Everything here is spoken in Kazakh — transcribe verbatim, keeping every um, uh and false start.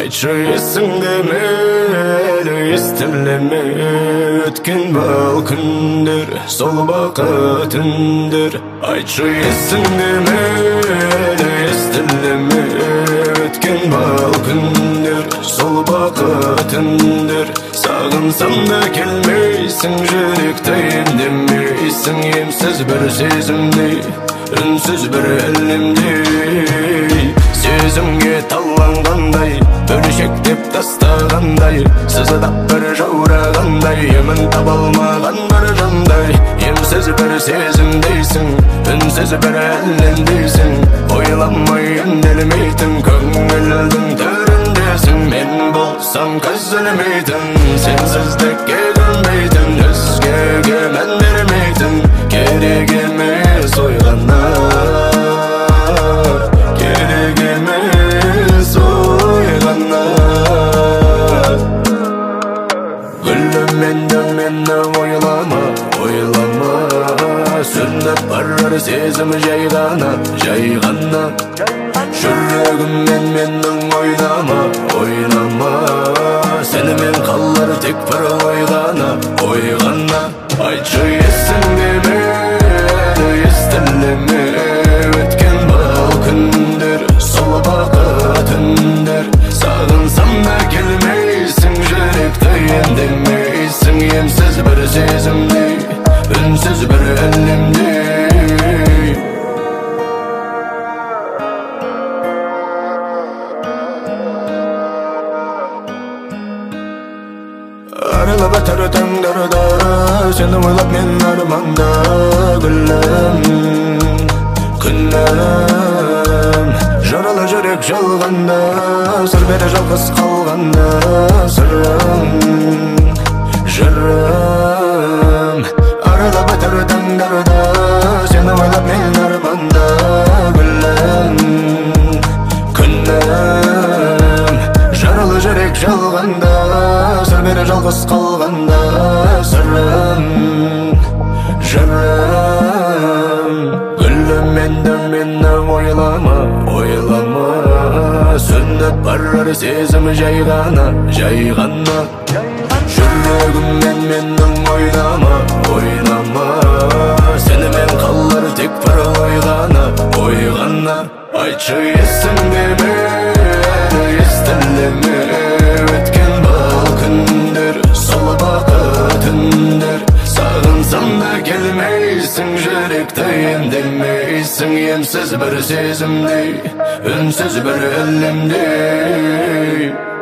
Айтшы есіңде мейлі естілеме өткен бал күндер, сол бақыт үндер. Айтшы есіңде мейлі естілеме өткен бал күндер, сол бақыт үндер. Сағынсам да келмейсің, жүректі емдемейсің, емсіз бір сезімдей, үнсіз бір әлемдей. Сезімге таланғандай, бөлшектеп тастағандай, сызыдап бір жаурағандай, емін таба алмаған бір жандай. Емсіз бір сезімдейсің, үнсіз бір әлемдейсің, ойламай енделмейтін көңілдің төріндесің. Мен болсам көзілмейтін, сенсіздікке көнбейтін, өзгеге мән бермейтін, керек емес ойғана, керек емес ойғана. Гүлім енді мені ойлама, ойлама, сөніп барар сезім жай ғана, жай ғана. Жүрегіммен менің ойнама, ойнама, сенімен қалар тек бір ой ғана, ой ғана. Айтшы есіңде мейлі естілеме өткен бал күндер, сол бақыт үндер. Сағынсам да келмейсің, жүректі емдемейсің, емсіз бір сезімдей, үнсіз бір әлемдей. Арылып өтер таңдарда, сені ойлап мен арманда, гүлім, күнім. Жаралы жүрек жалғанда, сыр бере жалғыз қалғанда, сырым, жырым. Арылып өтер таңдарда, сені ойлап мен арманда, гүлім, күнім. Жаралы жүрек жалғанда, сыр бере жалғыз қалғанда, сырым, жырым. Гүлім енді мені ойлама, ойлама, сөніп барар сезім жай ғана, жай ғана. Жүрегіммен менің ойнама, ойнама, сенімен қалар тек бір ой ғана, ой ғана. Айтшы есіңде мейлі естілеме өткен бал күндер, сол бақыт үндер. Сағынсам да келмейсің, жүректі емдемейсің, емсіз бір сезімдей, үнсіз бір әлемдей.